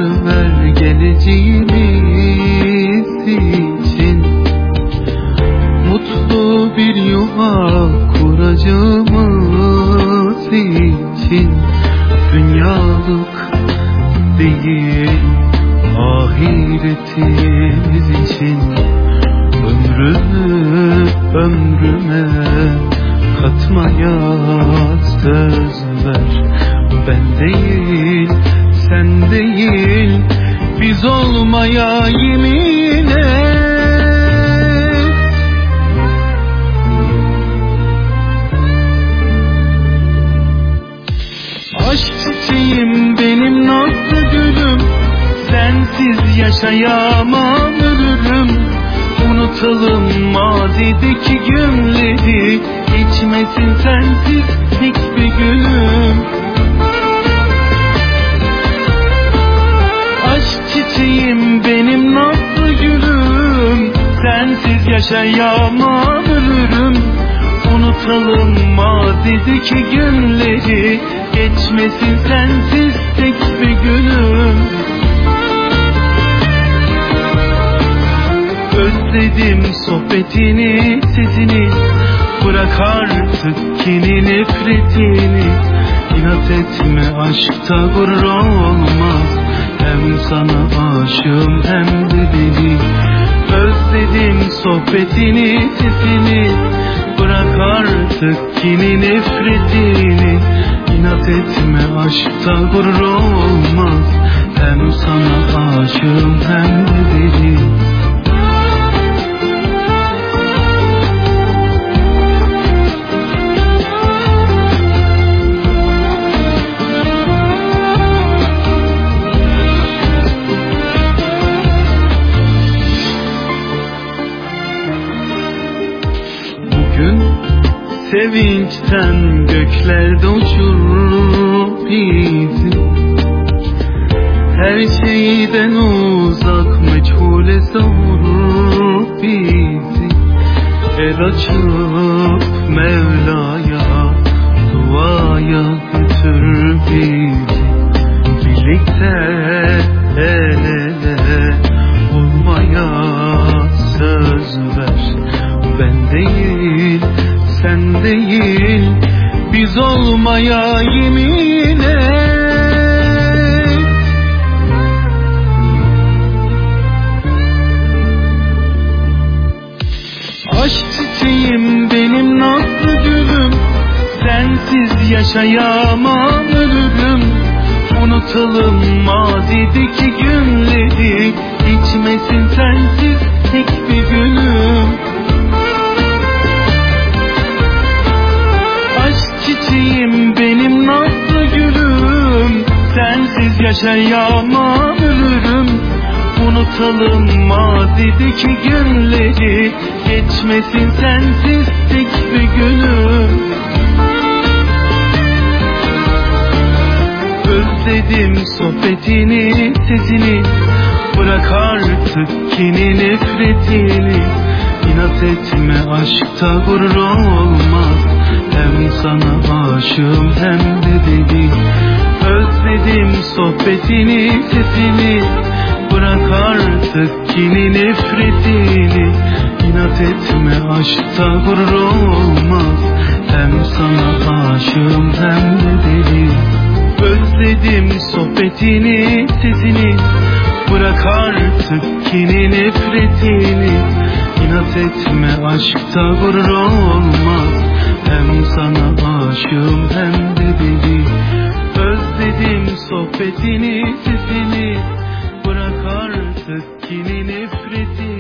ver geleceğimiz için. Mutlu bir yuva kuracağımız için. Dünyalık değil ahiretimiz için. Ömrüme katmaya söz ver. Ben değil, sen değil, biz olmaya yemin et. Aşk çiçeğim benim nazlı gülüm, sensiz yaşayamam ölürüm. Unutalım mazideki günleri, geçmesin sensiz hiçbir günüm. Aşk çiçeğim benim nazlı gülüm, sensiz yaşayamam ölürüm. Unutalım mazideki günleri, geçmesin sensiz tek bir günüm. Özledim sohbetini, sesini, bırak artık kini nefretini. İnat etme, aşkta gurur olmaz, hem sana aşığım hem de deli. Özledim sohbetini, sesini, bırak artık kini nefretini. İnat etme, aşkta gurur olmaz, hem sana aşığım hem de deli. Sevinçten göklerde uçurup bizi, her şeyden uzak meçhule savurup bizi. El açıp Mevla'ya, duaya götür bizi. Birlikte el ele olmaya söz ver. Ben değil, sen değil, biz olmaya yemin et. Aşk çiçeğim benim nazlı gülüm, sensiz yaşayamam ölürüm. Unutalım mazideki günleri, geçmesin sensiz tek bir günüm. Çiçeğim benim nazlı gülüm, sensiz yaşayamam ölürüm. Unutalım mazideki günleri, geçmesin sensiz tek bir günüm. Özledim sohbetini, sesini, bırak artık kini nefretini. İnat etme, aşkta gurur olmaz, hem sana aşığım hem de deli. Özledim sohbetini, sesini, bırak artık kini nefretini. İnat etme, aşkta gurur olmaz, hem sana aşığım hem de deli. Özledim sohbetini, sesini, bırak artık kini nefretini. İnat etme, aşkta gurur olmaz, hem sana aşığım hem de deli. Özledim sohbetini, sesini, bırak artık kini nefretini.